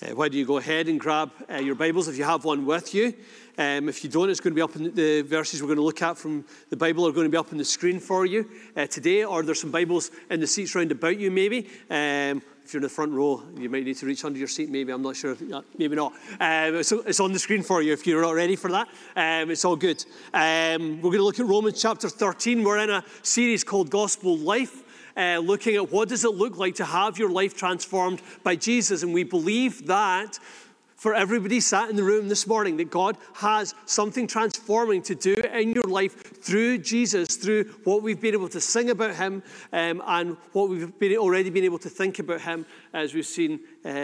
Why don't you go ahead and grab your Bibles if you have one with you. If you don't, it's going to be up in the verses we're going to look at from the Bible are going to be up on the screen for you today, or there's some Bibles in the seats round about you maybe. If you're in the front row, you might need to reach under your seat maybe, I'm not sure, maybe not. So it's on the screen for you if you're not ready for that. It's all good. We're going to look at Romans chapter 13. We're in a series called Gospel Life. Looking at what does it look like to have your life transformed by Jesus. And we believe that for everybody sat in the room this morning, that God has something transforming to do in your life through Jesus, through what we've been able to sing about him and what we've already been able to think about him as we've seen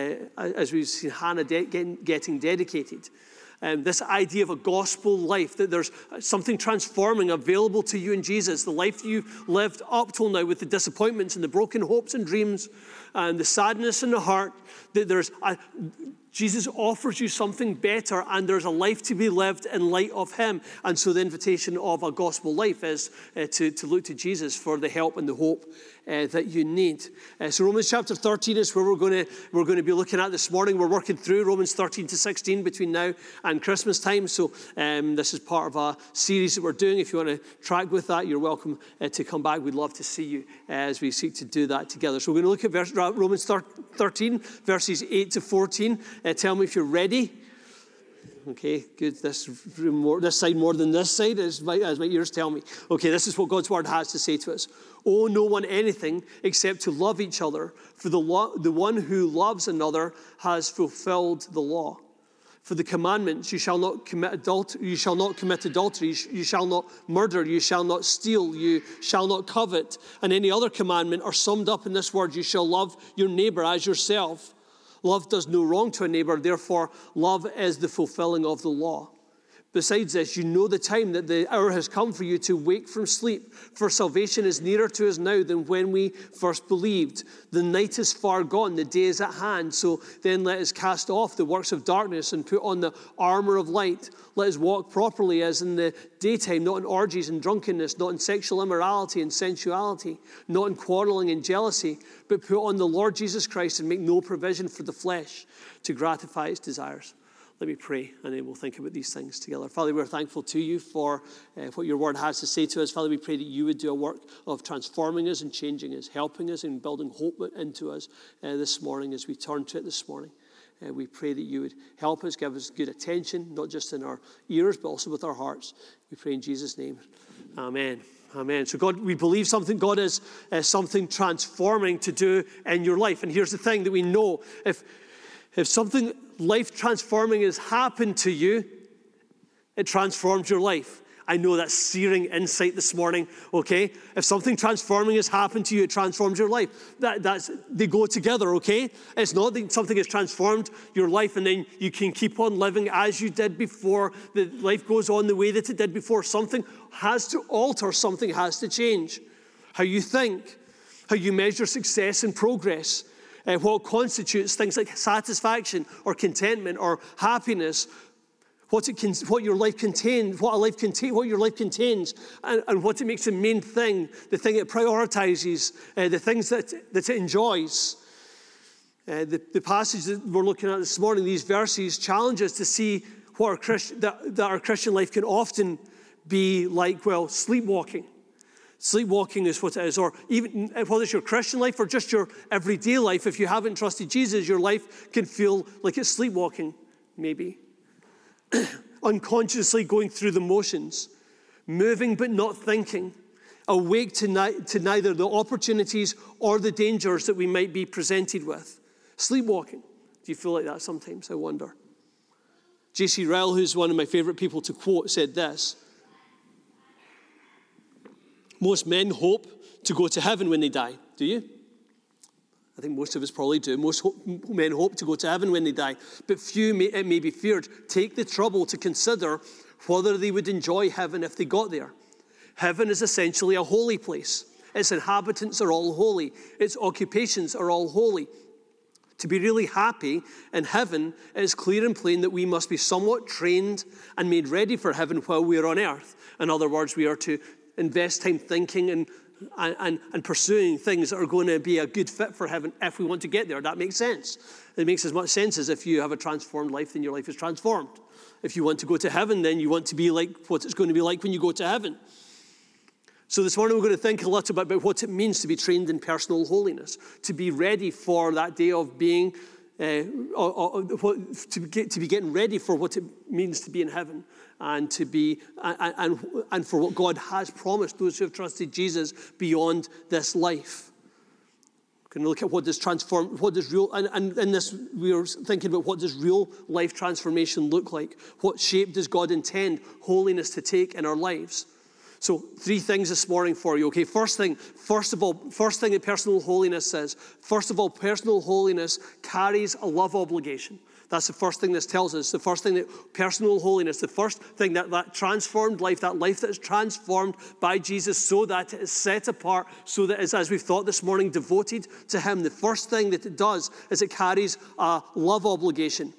Hannah getting dedicated. This idea of a gospel life, that there's something transforming available to you in Jesus. The life you've lived up till now with the disappointments and the broken hopes and dreams and the sadness in the heart, that Jesus offers you something better, and there's a life to be lived in light of him. And so the invitation of a gospel life is to look to Jesus for the help and the hope that you need. So Romans chapter 13 is where we're going to be looking at this morning. We're working through Romans 13 to 16 between now and Christmas time. So this is part of a series that we're doing. If you want to track with that, you're welcome to come back. We'd love to see you as we seek to do that together. So we're going to look at Romans 13, verses 8 to 14. Tell me if you're ready. Okay, good. This side more than this side, as my ears tell me. Okay, this is what God's word has to say to us. Owe no one anything except to love each other, for the one who loves another has fulfilled the law. For the commandments, you shall not commit adultery, you shall not murder, you shall not steal, you shall not covet, and any other commandment are summed up in this word: you shall love your neighbor as yourself. Love does no wrong to a neighbor, therefore love is the fulfilling of the law. Besides this, you know the time that the hour has come for you to wake from sleep, for salvation is nearer to us now than when we first believed. The night is far gone, the day is at hand, so then let us cast off the works of darkness and put on the armor of light. Let us walk properly as in the daytime, not in orgies and drunkenness, not in sexual immorality and sensuality, not in quarreling and jealousy, but put on the Lord Jesus Christ and make no provision for the flesh to gratify its desires. Let me pray, and then we'll think about these things together. Father, we're thankful to you for what your word has to say to us. Father, we pray that you would do a work of transforming us and changing us, helping us and building hope into us this morning as we turn to it this morning. We pray that you would help us, give us good attention, not just in our ears, but also with our hearts. We pray in Jesus' name. Amen. Amen. So God, we believe something. God is something transforming to do in your life. And here's the thing that we know. If something life transforming has happened to you, it transforms your life. I know that's searing insight this morning, okay? If something transforming has happened to you, it transforms your life. They go together, okay? It's not that something has transformed your life and then you can keep on living as you did before. The life goes on the way that it did before. Something has to alter. Something has to change. How you think, how you measure success and progress, what constitutes things like satisfaction or contentment or happiness, what your life contains, and what it makes the main thing, the thing it prioritizes, the things that it enjoys. The passage that we're looking at this morning, these verses, challenge us to see what that our Christian life can often be like, sleepwalking. Sleepwalking is what it is, or even whether it's your Christian life or just your everyday life. If you haven't trusted Jesus, your life can feel like it's sleepwalking, maybe. Unconsciously going through the motions, moving but not thinking, awake to neither the opportunities or the dangers that we might be presented with. Sleepwalking. Do you feel like that sometimes? I wonder. J.C. Ryle, who's one of my favorite people to quote, said this: most men hope to go to heaven when they die. Do you? I think most of us probably do. Most men hope to go to heaven when they die. But few, it may be feared, take the trouble to consider whether they would enjoy heaven if they got there. Heaven is essentially a holy place. Its inhabitants are all holy. Its occupations are all holy. To be really happy in heaven, it is clear and plain that we must be somewhat trained and made ready for heaven while we are on earth. In other words, we are to invest time thinking and and pursuing things that are going to be a good fit for heaven if we want to get there. That makes sense. It makes as much sense as if you have a transformed life, then your life is transformed. If you want to go to heaven, then you want to be like what it's going to be like when you go to heaven. So this morning we're going to think a little bit about what it means to be trained in personal holiness, to be ready for that day of being, to be getting ready for what it means to be in heaven, and to be and for what God has promised those who have trusted Jesus beyond this life. We're going to look at what does real, and in this we are thinking about what does real life transformation look like? What shape does God intend holiness to take in our lives? So 3 things this morning for you, okay? First thing that personal holiness says. First of all, personal holiness carries a love obligation. That's the first thing this tells us. The first thing that personal holiness, the first thing that transformed life, that life that is transformed by Jesus so that it is set apart, so that it is, as we've thought this morning, devoted to him. The first thing that it does is it carries a love obligation.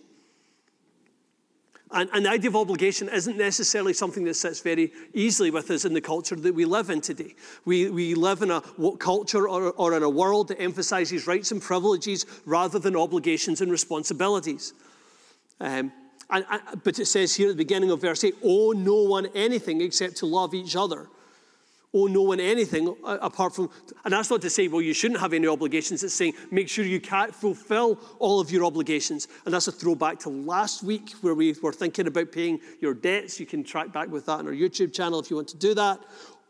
And the idea of obligation isn't necessarily something that sits very easily with us in the culture that we live in today. We live in a culture or in a world that emphasizes rights and privileges rather than obligations and responsibilities. But it says here at the beginning of verse 8, owe no one anything except to love each other. Owe no one anything apart from, and that's not to say, well, you shouldn't have any obligations. It's saying, make sure you can't fulfill all of your obligations. And that's a throwback to last week where we were thinking about paying your debts. You can track back with that on our YouTube channel if you want to do that.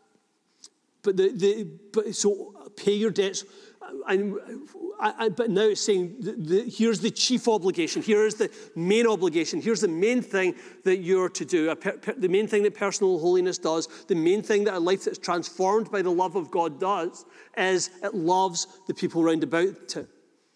So pay your debts. But now it's saying, here's the chief obligation. Here's the main obligation. Here's the main thing that you're to do. The main thing that personal holiness does, the main thing that a life that's transformed by the love of God does, is it loves the people round about it.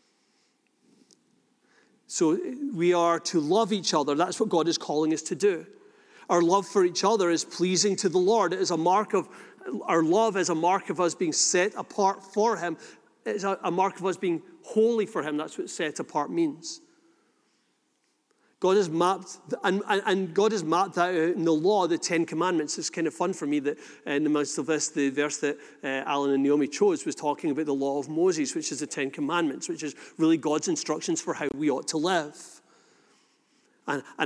So we are to love each other. That's what God is calling us to do. Our love for each other is pleasing to the Lord. It is our love is a mark of us being set apart for him. It's a mark of us being holy for him. That's what set apart means. God has mapped, and God has mapped that out in the law, the 10 Commandments. It's kind of fun for me that in the midst of this, the verse that Alan and Naomi chose was talking about the law of Moses, which is the 10 Commandments, which is really God's instructions for how we ought to live. And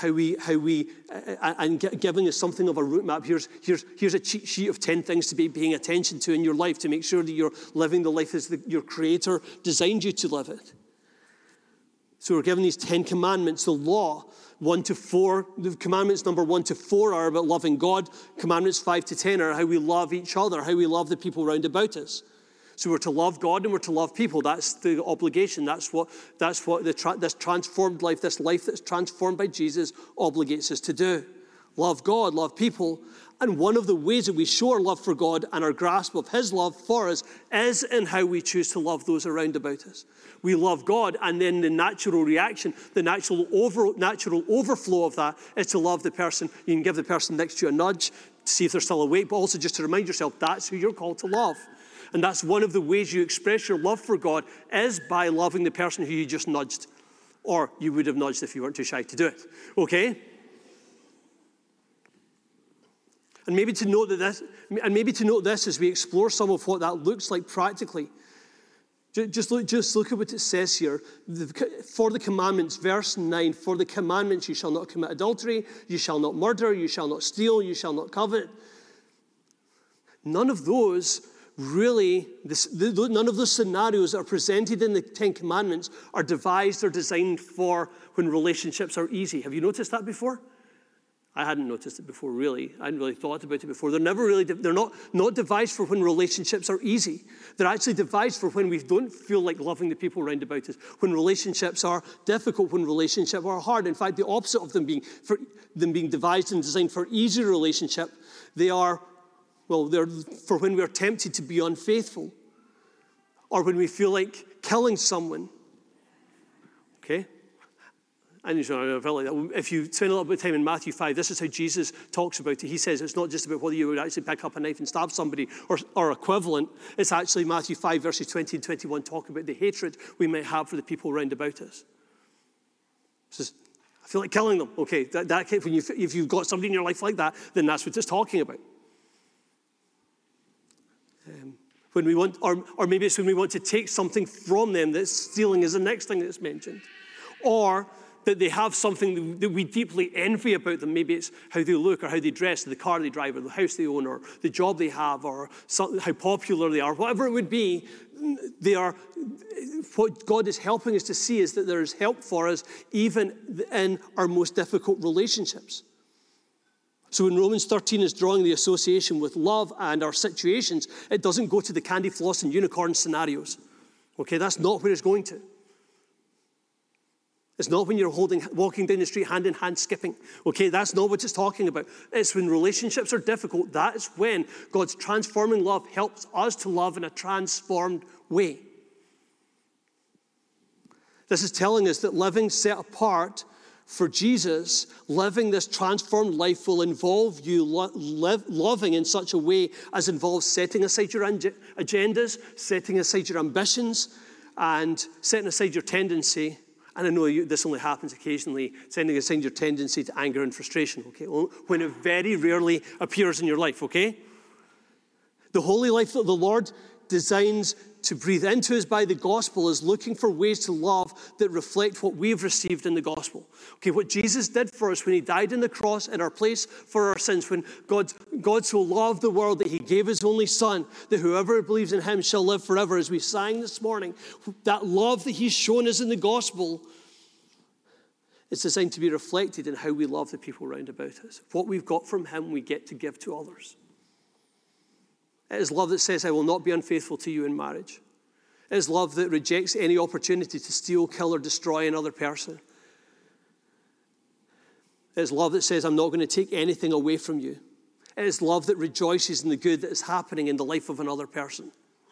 giving us something of a route map. Here's a cheat sheet of 10 things to be paying attention to in your life to make sure that you're living the life as your Creator designed you to live it. So we're given these 10 commandments. The law, 1 to 4, the commandments number 1 to 4 are about loving God. Commandments 5 to 10 are how we love each other, how we love the people round about us. So we're to love God and we're to love people. That's the obligation. That's what this transformed life, this life that's transformed by Jesus, obligates us to do. Love God, love people. And one of the ways that we show our love for God and our grasp of his love for us is in how we choose to love those around about us. We love God, and then the natural reaction, the natural overflow of that is to love the person. You can give the person next to you a nudge to see if they're still awake, but also just to remind yourself that's who you're called to love. And that's one of the ways you express your love for God is by loving the person who you just nudged. Or you would have nudged if you weren't too shy to do it. Okay? And maybe to note this as we explore some of what that looks like practically. Just look at what it says here. For the commandments, verse 9, for the commandments, you shall not commit adultery, you shall not murder, you shall not steal, you shall not covet. None of those scenarios that are presented in the 10 Commandments are devised or designed for when relationships are easy. Have you noticed that before? I hadn't noticed it before, really. I hadn't really thought about it before. They're not devised for when relationships are easy. They're actually devised for when we don't feel like loving the people around about us, when relationships are difficult, when relationships are hard. In fact, the opposite of them being devised and designed for easy relationship, they're for when we're tempted to be unfaithful or when we feel like killing someone. Okay? And if you spend a little bit of time in Matthew 5, this is how Jesus talks about it. He says it's not just about whether you would actually pick up a knife and stab somebody or equivalent. It's actually Matthew 5, verses 20 and 21 talk about the hatred we might have for the people around about us. It says, I feel like killing them. Okay, if you've got somebody in your life like that, then that's what it's talking about. When we want, or maybe it's when we want to take something from them. That stealing is the next thing that's mentioned. Or that they have something that we deeply envy about them. Maybe it's how they look or how they dress, or the car they drive, or the house they own, or the job they have, or how popular they are. Whatever it would be, they are. What God is helping us to see is that there is help for us even in our most difficult relationships. So when Romans 13 is drawing the association with love and our situations, it doesn't go to the candy floss and unicorn scenarios. Okay, that's not where it's going to. It's not when you're walking down the street hand in hand skipping. Okay, that's not what it's talking about. It's when relationships are difficult. That is when God's transforming love helps us to love in a transformed way. This is telling us that living set apart for Jesus, living this transformed life will involve you loving in such a way as involves setting aside your agendas, setting aside your ambitions, and setting aside your tendency. And I know this only happens occasionally, setting aside your tendency to anger and frustration, okay? When it very rarely appears in your life, okay? The holy life that the Lord designs to breathe into us by the gospel is looking for ways to love that reflect what we've received in the gospel. Okay, what Jesus did for us when he died on the cross in our place for our sins, when God so loved the world that he gave his only son, that whoever believes in him shall live forever, as we sang this morning, that love that he's shown us in the gospel is designed to be reflected in how we love the people round about us. What we've got from him, we get to give to others. It is love that says, I will not be unfaithful to you in marriage. It is love that rejects any opportunity to steal, kill, or destroy another person. It is love that says, I'm not going to take anything away from you. It is love that rejoices in the good that is happening in the life of another person.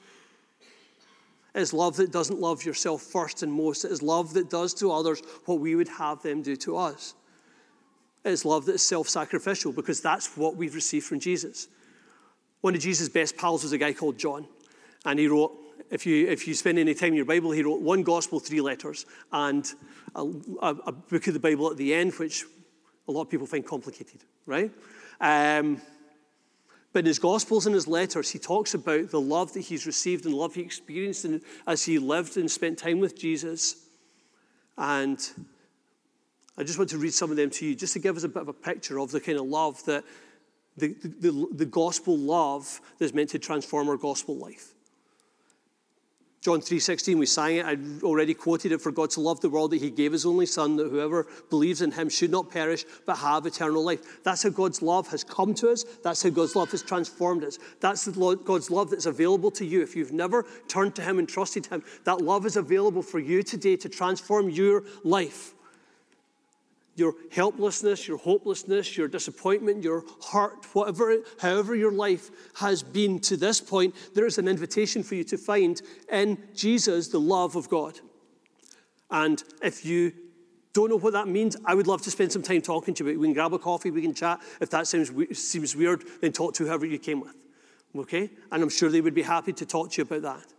It is love that doesn't love yourself first and most. It is love that does to others what we would have them do to us. It is love that is self-sacrificial, because that's what we've received from Jesus. One of Jesus' best pals was a guy called John. And he wrote, if you spend any time in your Bible, he wrote one gospel, 3 letters, and a book of the Bible at the end, which a lot of people find complicated, right? But in his gospels and his letters, he talks about the love that he's received and the love he experienced as he lived and spent time with Jesus. And I just want to read some of them to you, just to give us a bit of a picture of the kind of love that the gospel love that's meant to transform our gospel life. John 3:16, we sang it. I already quoted it. For God so loved the world that he gave his only son, that whoever believes in him should not perish, but have eternal life. That's how God's love has come to us. That's how God's love has transformed us. That's God's love that's available to you. If you've never turned to him and trusted him, that love is available for you today to transform your life. Your helplessness, your hopelessness, your disappointment, your hurt, however your life has been to this point, there is an invitation for you to find in Jesus the love of God. And if you don't know what that means, I would love to spend some time talking to you about it. We can grab a coffee, we can chat. If that seems weird, then talk to whoever you came with. Okay? And I'm sure they would be happy to talk to you about that.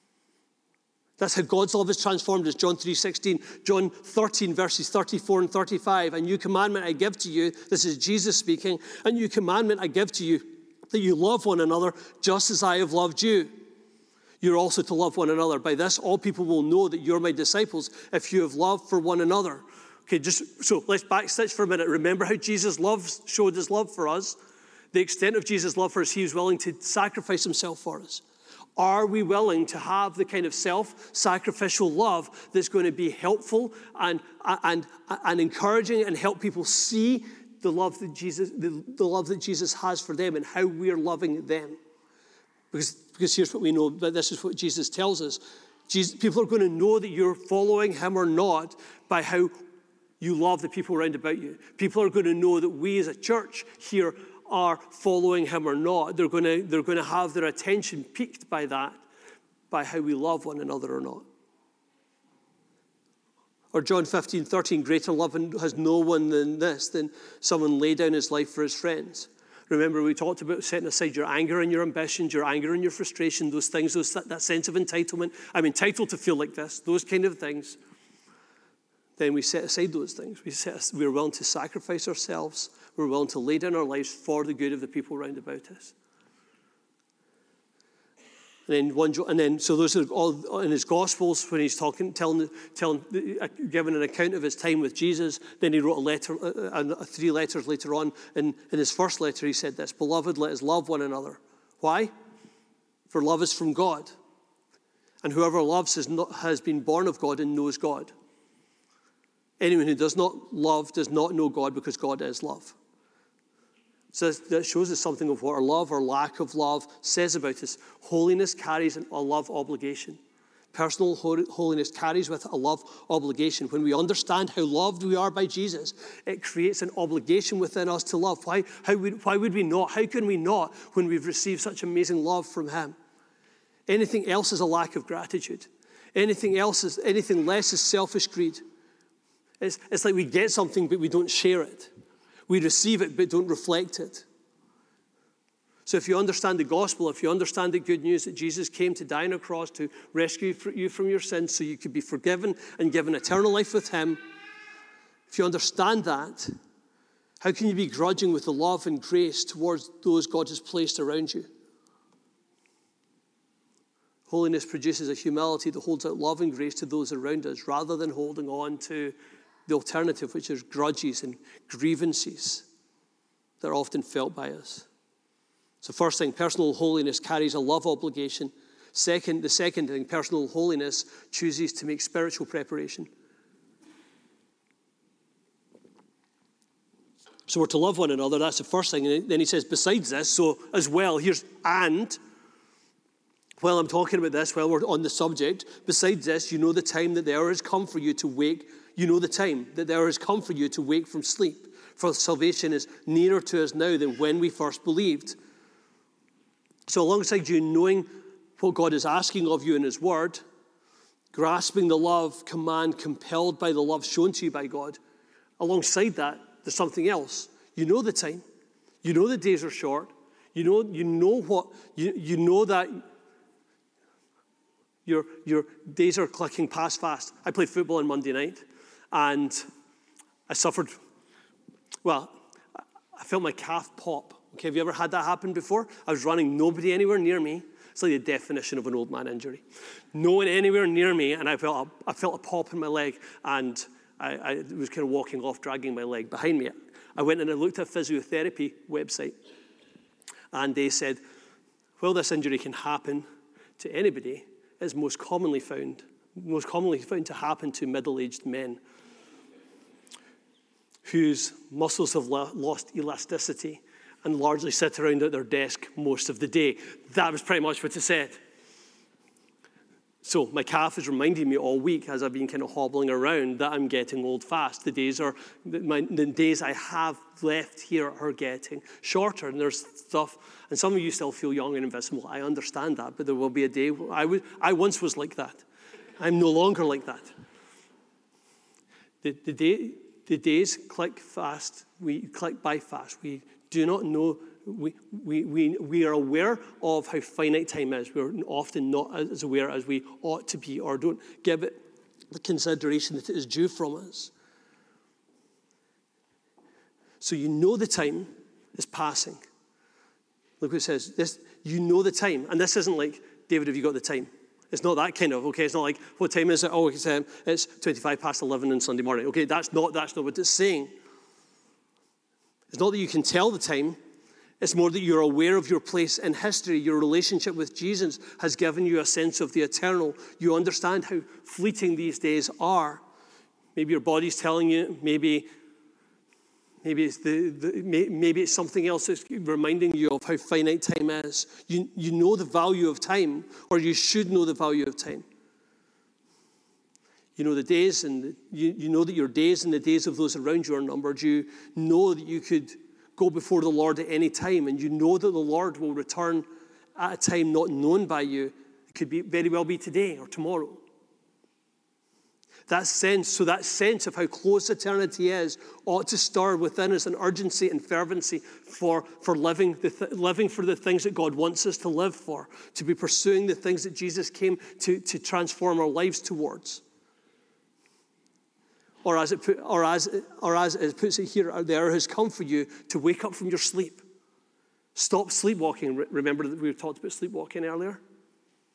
That's how God's love has transformed us. John 3:16, John 13, verses 34 and 35. A new commandment I give to you, this is Jesus speaking, a new commandment I give to you, that you love one another just as I have loved you. You're also to love one another. By this, all people will know that you're my disciples if you have love for one another. Okay, so let's backstitch for a minute. Remember how Jesus showed his love for us. The extent of Jesus' love for us, he was willing to sacrifice himself for us. Are we willing to have the kind of self-sacrificial love that's going to be helpful and encouraging and help people see the love that Jesus has for them and how we are loving them? Because here's what we know, but this is what Jesus tells us. People are going to know that you're following him or not by how you love the people around about you. People are going to know that we as a church here are following him or not. They're going to have their attention piqued by that, by how we love one another or not. Or John 15:13, greater love has no one than someone lay down his life for his friends. Remember, we talked about setting aside your anger and your ambitions, your anger and your frustration, those things, that sense of entitlement. I'm entitled to feel like this, those kind of things. Then we set aside those things. We're willing to sacrifice ourselves. We're willing to lay down our lives for the good of the people around about us. So those are all in his Gospels when he's giving an account of his time with Jesus. Then he wrote a letter, 3 letters later on. In his first letter, he said this: "Beloved, let us love one another." Why? For love is from God, and whoever loves has been born of God and knows God. Anyone who does not love does not know God, because God is love. So that shows us something of what our love or lack of love says about us. Holiness carries a love obligation. Personal holiness carries with it a love obligation. When we understand how loved we are by Jesus, it creates an obligation within us to love. Why would we not? How can we not when we've received such amazing love from him? Anything else is a lack of gratitude. Anything less is selfish greed. It's like we get something, but we don't share it. We receive it, but don't reflect it. So if you understand the gospel, if you understand the good news that Jesus came to die on a cross to rescue you from your sins so you could be forgiven and given eternal life with him, if you understand that, how can you be grudging with the love and grace towards those God has placed around you? Holiness produces a humility that holds out love and grace to those around us, rather than holding on to the alternative, which is grudges and grievances that are often felt by us. So first thing, personal holiness carries a love obligation. The second thing, personal holiness chooses to make spiritual preparation. So we're to love one another. That's the first thing. And then he says, besides this, so as well, while I'm talking about this, while we're on the subject, besides this, you know the time that the hour has come for you to wake. You know the time that the hour has come for you to wake from sleep. For salvation is nearer to us now than when we first believed. So alongside you knowing what God is asking of you in his word, grasping the love command compelled by the love shown to you by God, alongside that, there's something else. You know the time. You know the days are short. You know that your days are clicking past fast. I played football on Monday night, and I suffered, I felt my calf pop. Okay, have you ever had that happen before? I was running, nobody anywhere near me. It's like the definition of an old man injury. No one anywhere near me, and I felt a pop in my leg, and I was kind of walking off, dragging my leg behind me. I went and I looked at a physiotherapy website, and they said, well, this injury can happen to anybody. It's most commonly found to happen to middle-aged men whose muscles have lost elasticity and largely sit around at their desk most of the day. That was pretty much what it said. So my calf is reminding me all week as I've been kind of hobbling around that I'm getting old fast. The days I have left here are getting shorter, and there's stuff, and some of you still feel young and invincible. I understand that, but there will be a day I once was like that. I'm no longer like that. The days click fast. We click by fast. We do not know. We are aware of how finite time is. We're often not as aware as we ought to be, or don't give it the consideration that it is due from us. So you know the time is passing. Look what it says. You know the time. And this isn't like, David, have you got the time? It's not that kind of, okay? It's not like, what time is it? Oh, it's 25 past 11 on Sunday morning. Okay, that's not what it's saying. It's not that you can tell the time. It's more that you're aware of your place in history. Your relationship with Jesus has given you a sense of the eternal. You understand how fleeting these days are. Maybe your body's telling you. Maybe it's something else that's reminding you of how finite time is. You know the value of time, or you should know the value of time. You know the days, and you know that your days and the days of those around you are numbered. You know that you could go before the Lord at any time, and you know that the Lord will return at a time not known by you. It could very well be today or tomorrow. That sense of how close eternity is ought to stir within us an urgency and fervency for living for the things that God wants us to live for, to be pursuing the things that Jesus came to transform our lives towards. Or as it puts it here, the hour has come for you to wake up from your sleep. Stop sleepwalking. Remember that we talked about sleepwalking earlier?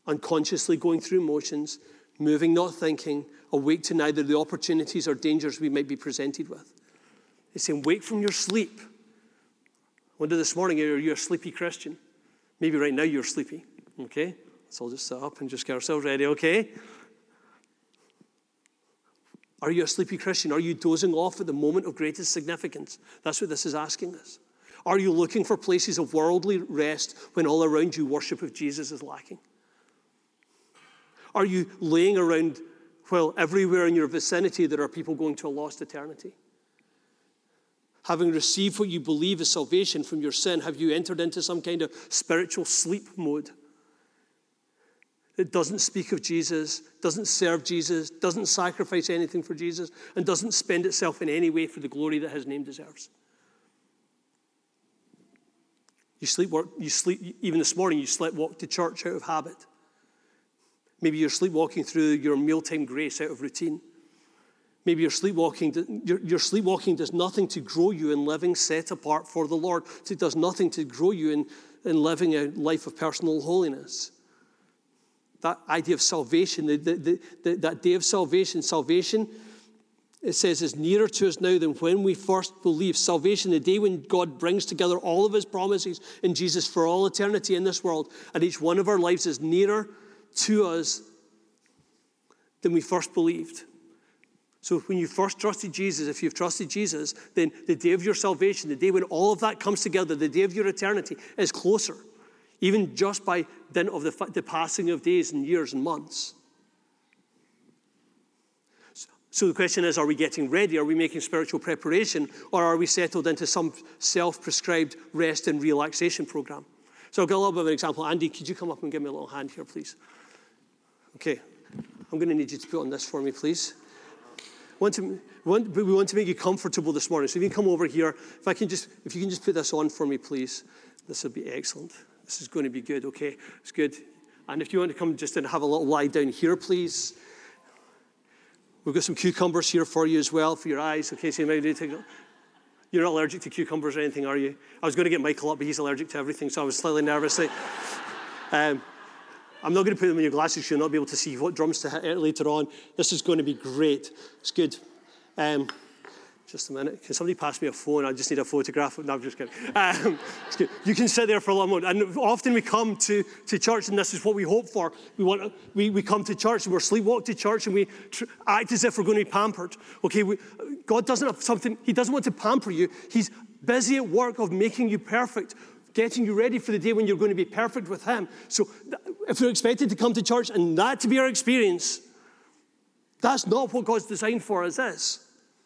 unconsciously going through motions, moving, not thinking, awake to neither the opportunities or dangers we might be presented with. He's saying, wake from your sleep. I wonder this morning, are you a sleepy Christian? Maybe right now you're sleepy, okay? Let's all just sit up and just get ourselves ready, okay? Are you a sleepy Christian? Are you dozing off at the moment of greatest significance? That's what this is asking us. Are you looking for places of worldly rest when all around you worship of Jesus is lacking? Are you laying around, well, everywhere in your vicinity there are people going to a lost eternity? Having received what you believe is salvation from your sin, have you entered into some kind of spiritual sleep mode? It doesn't speak of Jesus, doesn't serve Jesus, doesn't sacrifice anything for Jesus, and doesn't spend itself in any way for the glory that his name deserves. You sleep, even this morning, you sleepwalk to church out of habit. Maybe you're sleepwalking through your mealtime grace out of routine. Maybe your sleepwalking does nothing to grow you in living set apart for the Lord. It does nothing to grow you in living a life of personal holiness. That idea of salvation, that day of salvation, it says, is nearer to us now than when we first believed. Salvation, the day when God brings together all of his promises in Jesus for all eternity in this world, and each one of our lives is nearer to us than we first believed. So when you first trusted Jesus, if you've trusted Jesus, then the day of your salvation, the day when all of that comes together, the day of your eternity is closer, even just by dint of the passing of days and years and months. So the question is, are we getting ready? Are we making spiritual preparation? Or are we settled into some self-prescribed rest and relaxation program? So I'll give a little bit of an example. Andy, could you come up and give me a little hand here, please? Okay. I'm going to need you to put on this for me, please. We want to make you comfortable this morning. So if you can come over here, if you can just put this on for me, please. This will be excellent. This is going to be good, okay? It's good. And if you want to come just and have a little lie down here, please. We've got some cucumbers here for you as well, for your eyes. Okay, so you might need to take. You're not allergic to cucumbers or anything, are you? I was going to get Michael up, but he's allergic to everything, so I was slightly nervous. I'm not going to put them in your glasses, so you'll not be able to see what drums to hit later on. This is going to be great. It's good. Just a minute. Can somebody pass me a phone? I just need a photograph. No, I'm just kidding. It's good. You can sit there for a little moment. And often we come to church, and this is what we hope for. We come to church, and we're sleepwalk to church, and we act as if we're going to be pampered. Okay, God doesn't have something. He doesn't want to pamper you. He's busy at work of making you perfect, getting you ready for the day when you're going to be perfect with him. So if we're expected to come to church and that to be our experience, that's not what God's designed for us is.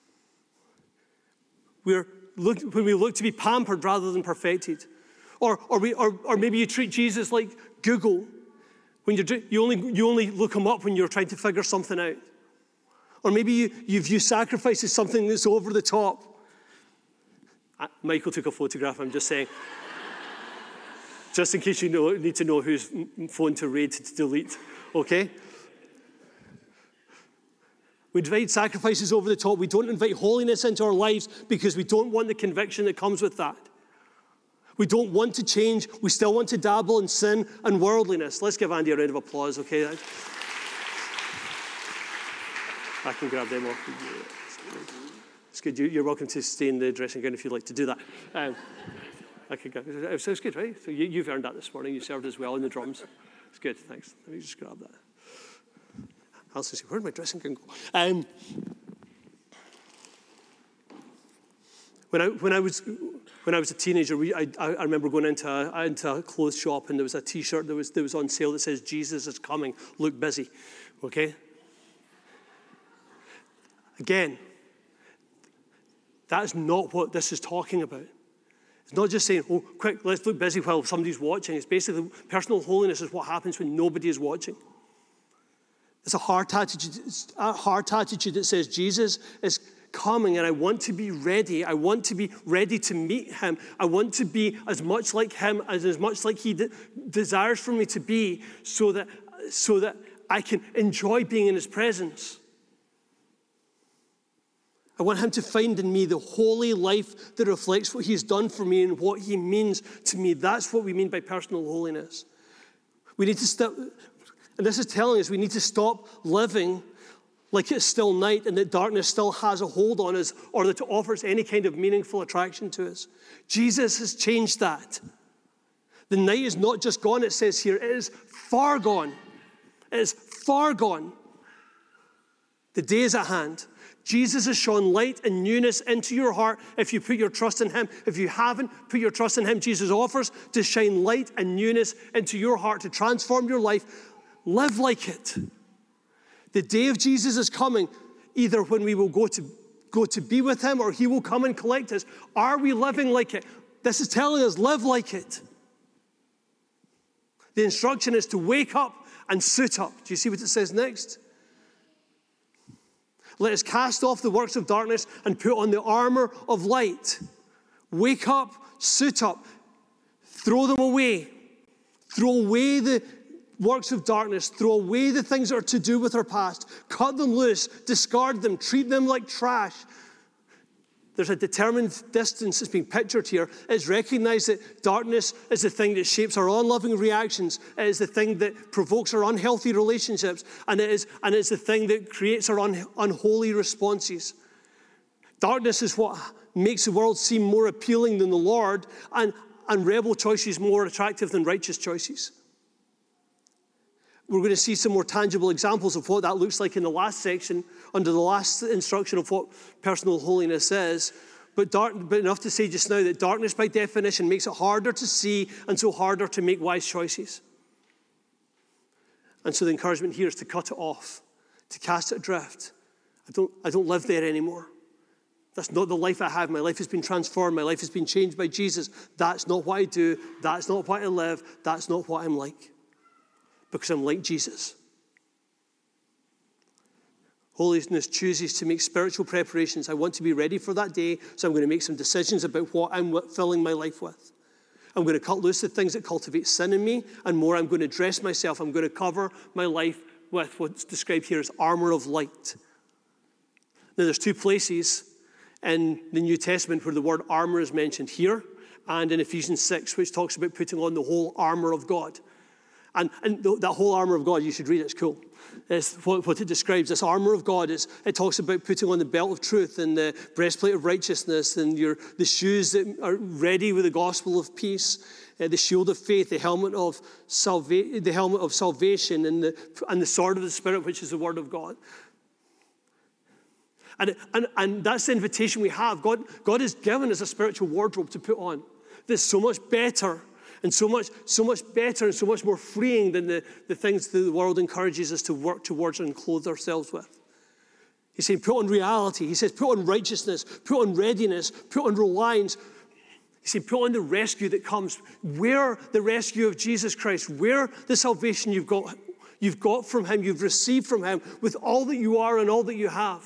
When we look to be pampered rather than perfected. Or maybe you treat Jesus like Google. When you only look him up when you're trying to figure something out. Or maybe you view sacrifice as something that's over the top. Michael took a photograph, I'm just saying. Just in case you need to know whose phone to raid to delete, okay? We invite sacrifices over the top. We don't invite holiness into our lives because we don't want the conviction that comes with that. We don't want to change. We still want to dabble in sin and worldliness. Let's give Andy a round of applause, okay? I can grab them off. It's good. You're welcome to stay in the dressing gown if you'd like to do that. It sounds good, right? So you've earned that this morning. You served as well in the drums. It's good, thanks. Let me just grab that. Alison said, where did my dressing gown go? When I was a teenager, I remember going into a clothes shop, and there was a T-shirt that was on sale that says, Jesus is coming, look busy. Okay? Again, that is not what this is talking about. It's not just saying, oh, quick, let's look busy while somebody's watching. It's basically personal holiness is what happens when nobody is watching. It's a heart attitude that says, Jesus is coming, and I want to be ready. I want to be ready to meet him. I want to be as much like him as much like he desires for me to be so that I can enjoy being in his presence. I want him to find in me the holy life that reflects what he's done for me and what he means to me. That's what we mean by personal holiness. We need to And this is telling us we need to stop living like it's still night and that darkness still has a hold on us or that it offers any kind of meaningful attraction to us. Jesus has changed that. The night is not just gone, it says here. It is far gone. It is far gone. The day is at hand. Jesus has shone light and newness into your heart if you put your trust in him. If you haven't put your trust in him, Jesus offers to shine light and newness into your heart to transform your life. Live like it. The day of Jesus is coming, either when we will go to be with him or he will come and collect us. Are we living like it? This is telling us, live like it. The instruction is to wake up and suit up. Do you see what it says next? Let us cast off the works of darkness and put on the armor of light. Wake up, suit up, throw them away. Throw away the works of darkness. Throw away the things that are to do with our past. Cut them loose, discard them, treat them like trash. There's a determined distance that's being pictured here. It's recognized that darkness is the thing that shapes our unloving reactions. It is the thing that provokes our unhealthy relationships. And it's the thing that creates our unholy responses. Darkness is what makes the world seem more appealing than the Lord, and rebel choices more attractive than righteous choices. We're going to see some more tangible examples of what that looks like in the last section, under the last instruction of what personal holiness is. But enough to say just now that darkness, by definition, makes it harder to see and so harder to make wise choices. And so the encouragement here is to cut it off, to cast it adrift. I don't live there anymore. That's not the life I have. My life has been transformed. My life has been changed by Jesus. That's not what I do. That's not what I live. That's not what I'm like. Because I'm like Jesus. Holiness chooses to make spiritual preparations. I want to be ready for that day, so I'm going to make some decisions about what I'm filling my life with. I'm going to cut loose the things that cultivate sin in me, and more, I'm going to dress myself. I'm going to cover my life with what's described here as armor of light. Now, there's two places in the New Testament where the word armor is mentioned, here and in Ephesians 6, which talks about putting on the whole armor of God. And that whole armor of God, you should read it, it's cool. It's what it describes. This armor of God, it talks about putting on the belt of truth and the breastplate of righteousness and the shoes that are ready with the gospel of peace, the shield of faith, the helmet of salvation, and the sword of the Spirit, which is the word of God. And that's the invitation we have. God has given us a spiritual wardrobe to put on. That's so much better. And so much better and so much more freeing than the things that the world encourages us to work towards and clothe ourselves with. He's saying put on reality. He says put on righteousness, put on readiness, put on reliance. He's saying put on the rescue that comes. Wear the rescue of Jesus Christ. Wear the salvation you've got from him, you've received from him with all that you are and all that you have.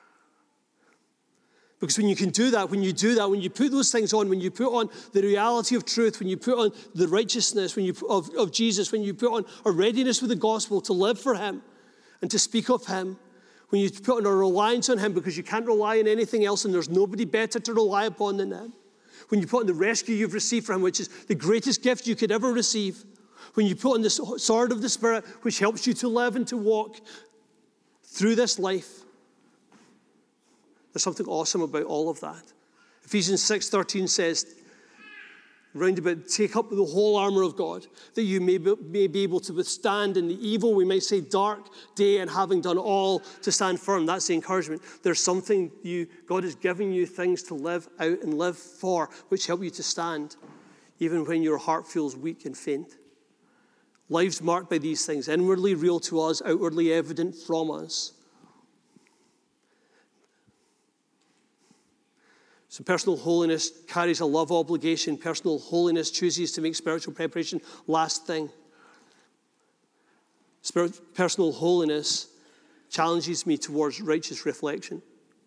Because when you can do that, when you put those things on, when you put on the reality of truth, when you put on the righteousness of Jesus, when you put on a readiness with the gospel to live for him and to speak of him, when you put on a reliance on him because you can't rely on anything else and there's nobody better to rely upon than him, when you put on the rescue you've received from him, which is the greatest gift you could ever receive, when you put on the sword of the Spirit, which helps you to live and to walk through this life, there's something awesome about all of that. Ephesians 6:13 says, roundabout, take up the whole armor of God, that you may be able to withstand in the evil, we might say dark day, and having done all to stand firm. That's the encouragement. There's something God has given you things to live out and live for, which help you to stand, even when your heart feels weak and faint. Lives marked by these things, inwardly real to us, outwardly evident from us. So personal holiness carries a love obligation. Personal holiness chooses to make spiritual preparation last thing. Personal holiness challenges me towards righteous reflection.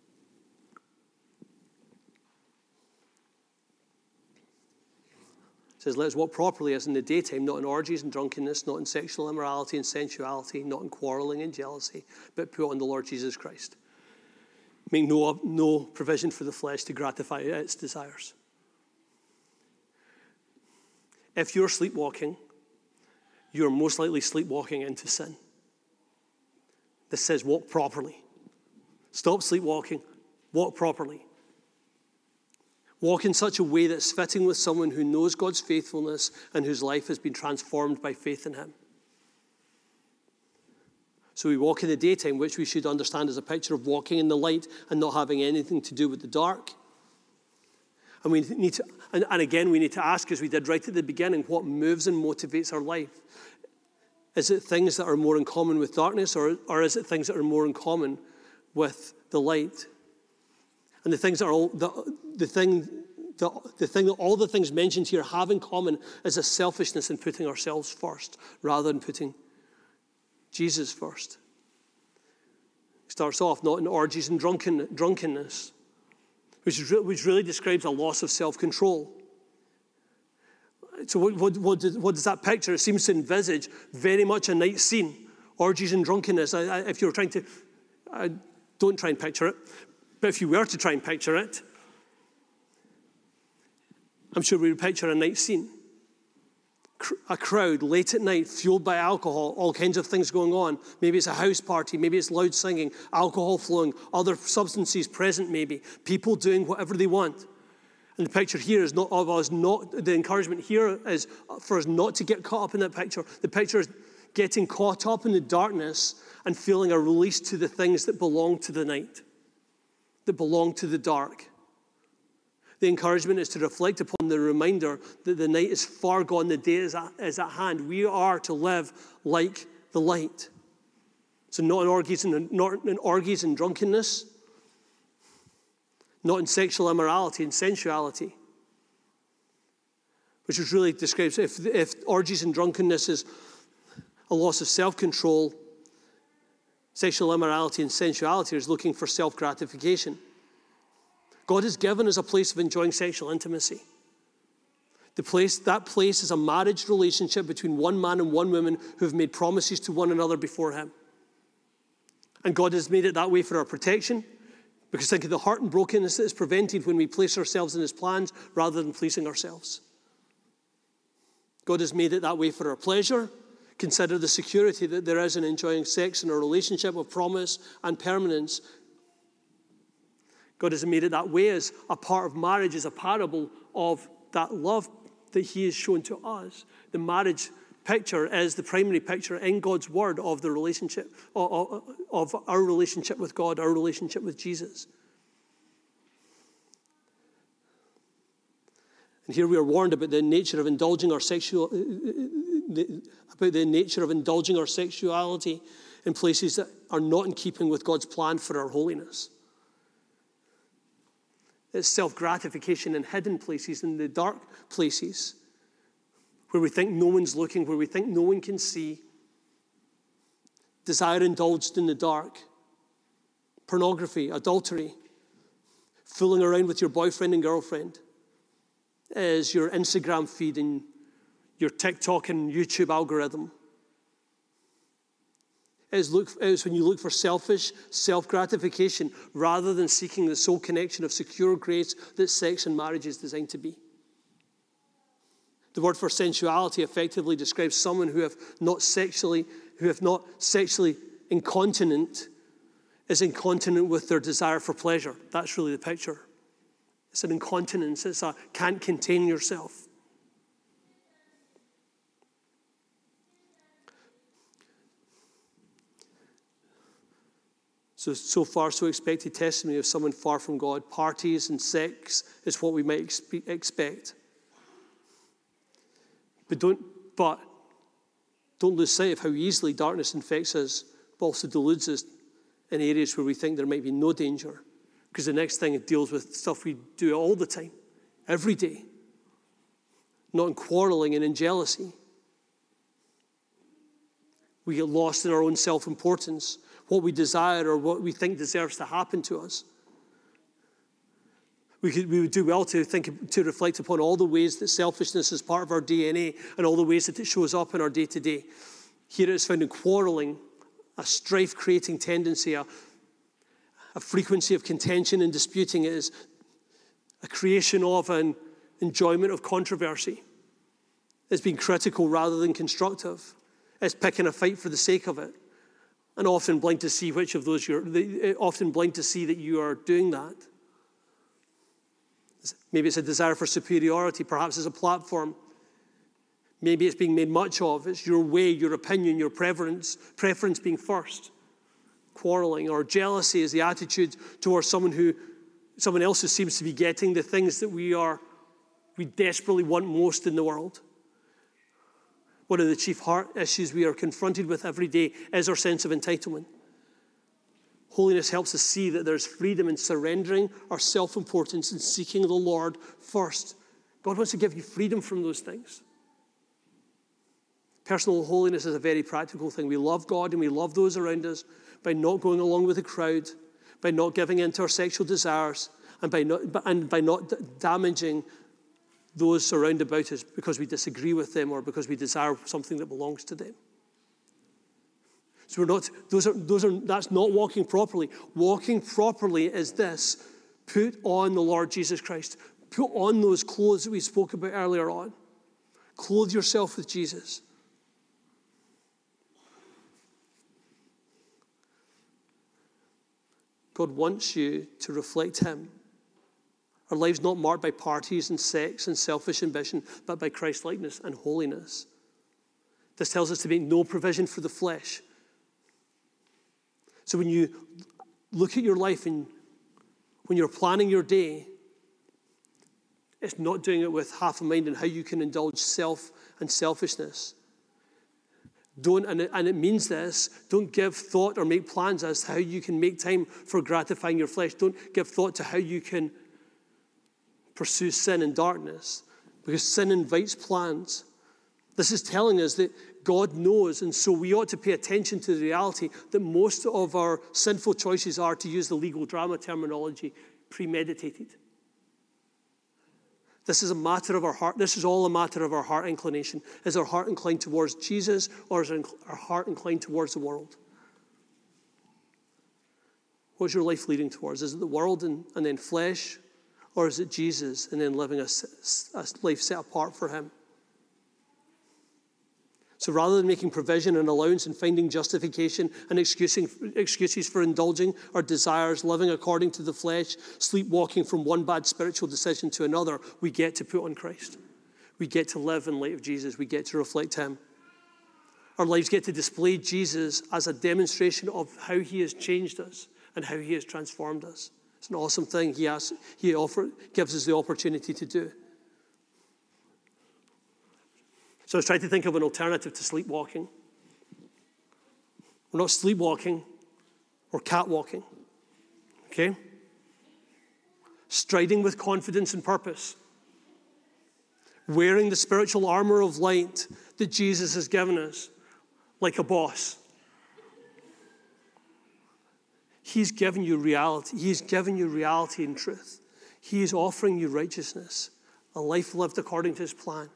It says, let us walk properly as in the daytime, not in orgies and drunkenness, not in sexual immorality and sensuality, not in quarreling and jealousy, but put on the Lord Jesus Christ. Make no provision for the flesh to gratify its desires. If you're sleepwalking, you are most likely sleepwalking into sin. This says walk properly. Stop sleepwalking. Walk properly. Walk in such a way that's fitting with someone who knows God's faithfulness and whose life has been transformed by faith in him. So we walk in the daytime, which we should understand as a picture of walking in the light and not having anything to do with the dark. And we need to, and again, we need to ask, as we did right at the beginning, what moves and motivates our life? Is it things that are more in common with darkness, or is it things that are more in common with the light? And the things that are all, the thing that all the things mentioned here have in common is a selfishness in putting ourselves first rather than putting Jesus first. It starts off not in orgies and drunkenness, which really describes a loss of self-control. So what does that picture? It seems to envisage very much a night scene, orgies and drunkenness. If you're trying to, don't try and picture it, but if you were to try and picture it, I'm sure we would picture a night scene. A crowd late at night, fueled by alcohol, all kinds of things going on. Maybe it's a house party, maybe it's loud singing, alcohol flowing, other substances present maybe, people doing whatever they want. And the picture here is not of us, the encouragement here is for us not to get caught up in that picture. The picture is getting caught up in the darkness and feeling a release to the things that belong to the night, that belong to the dark. The encouragement is to reflect upon the reminder that the night is far gone, the day is at hand. We are to live like the light. So not in orgies and drunkenness, not in sexual immorality and sensuality, which really describes if orgies and drunkenness is a loss of self-control, sexual immorality and sensuality is looking for self-gratification. God has given us a place of enjoying sexual intimacy. That place is a marriage relationship between one man and one woman who have made promises to one another before him. And God has made it that way for our protection, because think of the hurt and brokenness that is prevented when we place ourselves in his plans rather than pleasing ourselves. God has made it that way for our pleasure. Consider the security that there is in enjoying sex in a relationship of promise and permanence. God has made it that way as a part of marriage, as a parable of that love that he has shown to us. The marriage picture is the primary picture in God's word of the relationship, of our relationship with God, our relationship with Jesus. And here we are warned about the nature of indulging our sexuality in places that are not in keeping with God's plan for our holiness. It's self-gratification in hidden places, in the dark places, where we think no one's looking, where we think no one can see. Desire indulged in the dark. Pornography, adultery, fooling around with your boyfriend and girlfriend is your Instagram feed and your TikTok and YouTube algorithm. Is when you look for selfish self-gratification rather than seeking the soul connection of secure grace that sex and marriage is designed to be. The word for sensuality effectively describes someone who have not sexually incontinent, is incontinent with their desire for pleasure. That's really the picture. It's an incontinence. It's a can't contain yourself. So far, so expected testimony of someone far from God. Parties and sex is what we might expect. But don't lose sight of how easily darkness infects us, but also deludes us in areas where we think there might be no danger. Because the next thing it deals with stuff we do all the time, every day. Not in quarreling and in jealousy. We get lost in our own self-importance, what we desire or what we think deserves to happen to us. We would do well to reflect upon all the ways that selfishness is part of our DNA and all the ways that it shows up in our day-to-day. Here it is found in quarreling, a strife-creating tendency, a frequency of contention and disputing. It is a creation of an enjoyment of controversy. It's being critical rather than constructive. It's picking a fight for the sake of it. And often blind to see which of those often blind to see that you are doing that. Maybe it's a desire for superiority. Perhaps it's a platform. Maybe it's being made much of. It's your way, your opinion, your preference being first. Quarreling or jealousy is the attitude towards someone else who seems to be getting the things that we desperately want most in the world. One of the chief heart issues we are confronted with every day is our sense of entitlement. Holiness helps us see that there's freedom in surrendering our self-importance and seeking the Lord first. God wants to give you freedom from those things. Personal holiness is a very practical thing. We love God and we love those around us by not going along with the crowd, by not giving in to our sexual desires, and by not damaging those around about us because we disagree with them or because we desire something that belongs to them. So that's not walking properly. Walking properly is this: put on the Lord Jesus Christ. Put on those clothes that we spoke about earlier on. Clothe yourself with Jesus. God wants you to reflect him. Our lives not marked by parties and sex and selfish ambition, but by Christ-likeness and holiness. This tells us to make no provision for the flesh. So when you look at your life and when you're planning your day, it's not doing it with half a mind on how you can indulge self and selfishness. And it means this: don't give thought or make plans as to how you can make time for gratifying your flesh. Don't give thought to how you can pursue sin and darkness, because sin invites plans. This is telling us that God knows, and so we ought to pay attention to the reality that most of our sinful choices are, to use the legal drama terminology, premeditated. This is a matter of our heart. This is all a matter of our heart inclination. Is our heart inclined towards Jesus, or is our heart inclined towards the world? What's your life leading towards? Is it the world and then flesh? Or is it Jesus and then living a life set apart for him? So rather than making provision and allowance and finding justification and excuses for indulging our desires, living according to the flesh, sleepwalking from one bad spiritual decision to another, we get to put on Christ. We get to live in light of Jesus. We get to reflect him. Our lives get to display Jesus as a demonstration of how he has changed us and how he has transformed us. It's an awesome thing he gives us the opportunity to do. So I was trying to think of an alternative to sleepwalking. We're not sleepwalking, we're catwalking. Okay? Striding with confidence and purpose. Wearing the spiritual armor of light that Jesus has given us, like a boss. He's given you reality. He's given you reality and truth. He is offering you righteousness, a life lived according to his plan.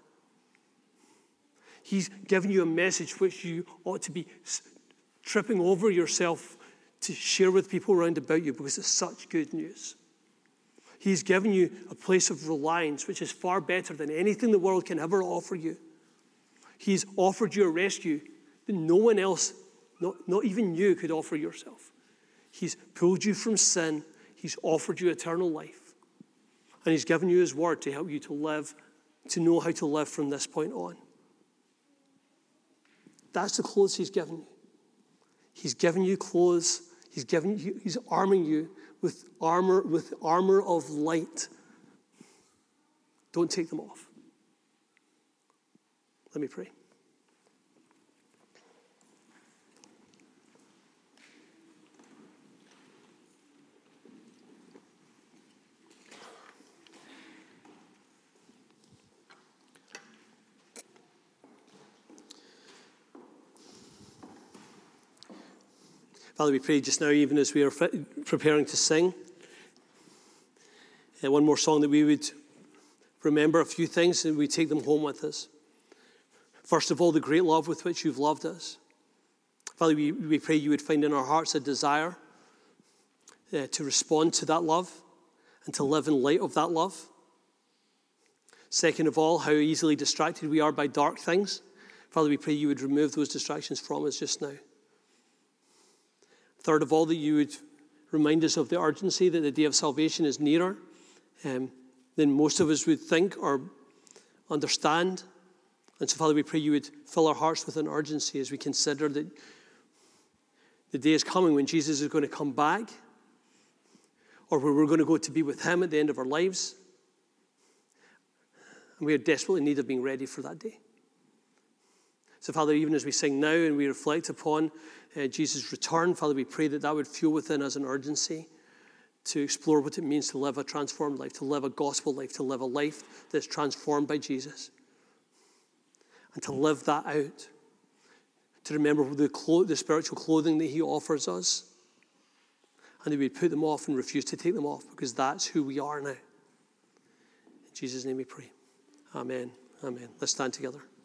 He's given you a message which you ought to be tripping over yourself to share with people around about you, because it's such good news. He's given you a place of reliance which is far better than anything the world can ever offer you. He's offered you a rescue that no one else, not even you, could offer yourself. He's pulled you from sin. He's offered you eternal life. And he's given you his word to help you to live, to know how to live from this point on. That's the clothes he's given you. He's given you clothes. He's arming you with armor of light. Don't take them off. Let me pray. Father, we pray just now, even as we are preparing to sing, one more song, that we would remember a few things and we take them home with us. First of all, the great love with which you've loved us. Father, we pray you would find in our hearts a desire to respond to that love and to live in light of that love. Second of all, how easily distracted we are by dark things. Father, we pray you would remove those distractions from us just now. Third of all, that you would remind us of the urgency that the day of salvation is nearer than most of us would think or understand. And so, Father, we pray you would fill our hearts with an urgency as we consider that the day is coming when Jesus is going to come back, or where we're going to go to be with him at the end of our lives. And we are desperately in need of being ready for that day. So, Father, even as we sing now and we reflect upon Jesus' return, Father, we pray that that would fuel within us an urgency to explore what it means to live a transformed life, to live a gospel life, to live a life that's transformed by Jesus. And to live that out. To remember the spiritual clothing that he offers us. And that we put them off and refuse to take them off, because that's who we are now. In Jesus' name we pray. Amen. Amen. Let's stand together.